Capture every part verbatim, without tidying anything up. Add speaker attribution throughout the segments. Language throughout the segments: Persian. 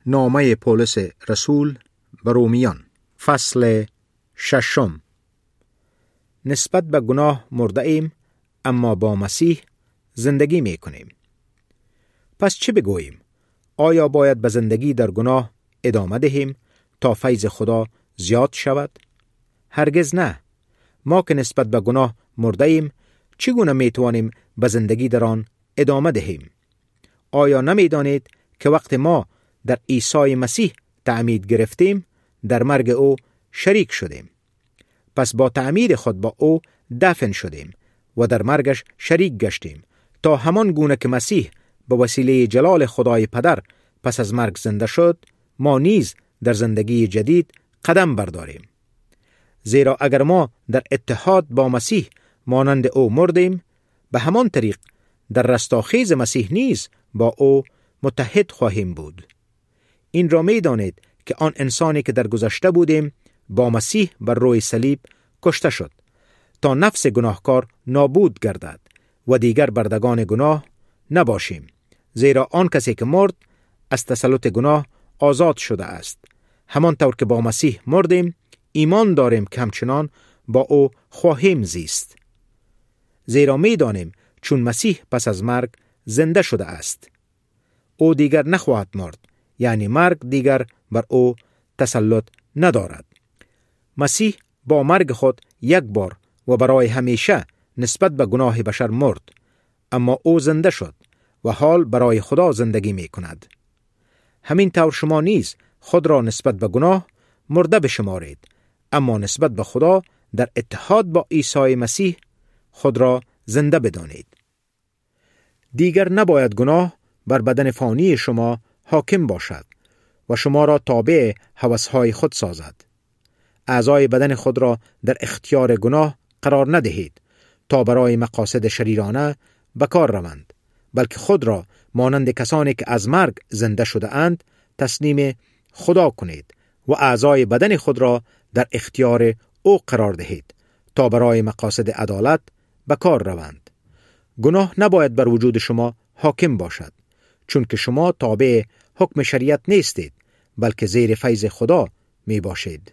Speaker 1: نامه پولس رسول به رومیان فصل ششم. نسبت به گناه مرده ایم، اما با مسیح زندگی می کنیم. پس چه بگوییم؟ آیا باید به زندگی در گناه ادامه دهیم تا فیض خدا زیاد شود؟ هرگز نه. ما که نسبت به گناه مرده ایم، چگونه می توانیم به زندگی در آن ادامه دهیم؟ آیا نمی دانید که وقت ما در عیسی مسیح تعمید گرفتیم، در مرگ او شریک شدیم؟ پس با تعمید خود با او دفن شدیم و در مرگش شریک گشتیم، تا همان گونه که مسیح به وسیله جلال خدای پدر پس از مرگ زنده شد، ما نیز در زندگی جدید قدم برداریم. زیرا اگر ما در اتحاد با مسیح مانند او مردیم، به همان طریق در رستاخیز مسیح نیز با او متحد خواهیم بود. این را می دانید که آن انسانی که در گذشته بودیم با مسیح بر روی صلیب کشته شد، تا نفس گناهکار نابود گردد و دیگر بردگان گناه نباشیم. زیرا آن کسی که مرد از تسلط گناه آزاد شده است. همانطور که با مسیح مردیم، ایمان داریم که همچنان با او خواهیم زیست. زیرا می دانیم چون مسیح پس از مرگ زنده شده است، او دیگر نخواهد مرد، یعنی مرگ دیگر بر او تسلط ندارد. مسیح با مرگ خود یک بار و برای همیشه نسبت به گناه بشر مرد، اما او زنده شد و حال برای خدا زندگی می کند. همین طور شما نیز خود را نسبت به گناه مرده بشمارید، اما نسبت به خدا در اتحاد با عیسی مسیح خود را زنده بدانید. دیگر نباید گناه بر بدن فانی شما حاکم باشد و شما را تابع هوس‌های خود سازد. اعضای بدن خود را در اختیار گناه قرار ندهید تا برای مقاصد شریرانه به کار روند، بلکه خود را مانند کسانی که از مرگ زنده شده اند تسلیم خدا کنید و اعضای بدن خود را در اختیار او قرار دهید تا برای مقاصد عدالت به کار روند. گناه نباید بر وجود شما حاکم باشد، چون که شما تابع حکم شریعت نیستید، بلکه زیر فیض خدا می باشید.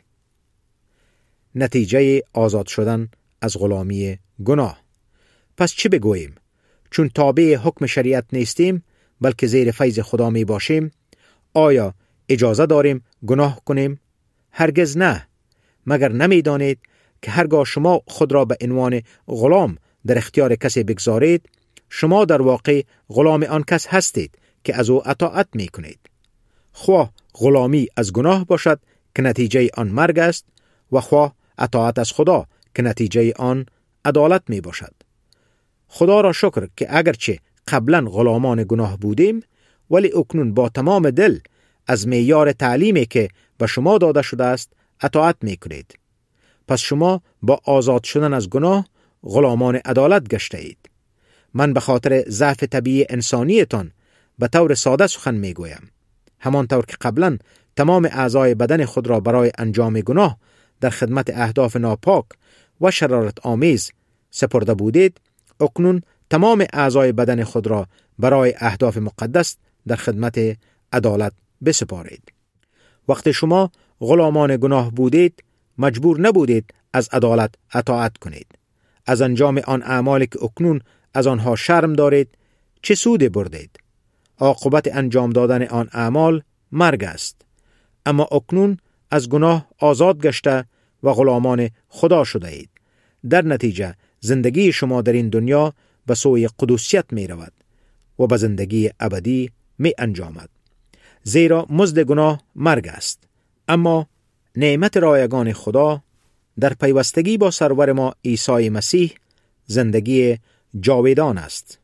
Speaker 1: نتیجه آزاد شدن از غلامی گناه. پس چه بگوییم؟ چون تابع حکم شریعت نیستیم، بلکه زیر فیض خدا می باشیم، آیا اجازه داریم گناه کنیم؟ هرگز نه. مگر نمی دانید که هرگاه شما خود را به عنوان غلام در اختیار کسی بگذارید، شما در واقع غلام آن کس هستید که از او اطاعت می کنید. خواه غلامی از گناه باشد که نتیجه آن مرگ است، و خواه اطاعت از خدا که نتیجه آن عدالت می باشد. خدا را شکر که اگرچه قبلا غلامان گناه بودیم، ولی اکنون با تمام دل از معیار تعلیمی که به شما داده شده است اطاعت می کنید. پس شما با آزاد شدن از گناه غلامان عدالت گشته اید. من به خاطر ضعف طبیعی انسانیتان به طور ساده سخن می گویم. همانطور که قبلا تمام اعضای بدن خود را برای انجام گناه در خدمت اهداف ناپاک و شرارت آمیز سپرده بودید، اکنون تمام اعضای بدن خود را برای اهداف مقدس در خدمت عدالت بسپارید. وقتی شما غلامان گناه بودید، مجبور نبودید از عدالت اطاعت کنید. از انجام آن اعمالی که اکنون از آنها شرم دارید چه سود بردید؟ عاقبت انجام دادن آن اعمال مرگ است. اما اکنون از گناه آزاد گشته و غلامان خدا شده اید. در نتیجه زندگی شما در این دنیا به سوی قدوسیت می رود و به زندگی ابدی می انجامد. زیرا مزد گناه مرگ است، اما نعمت رایگان خدا در پیوستگی با سرور ما عیسی مسیح زندگی جاودان است.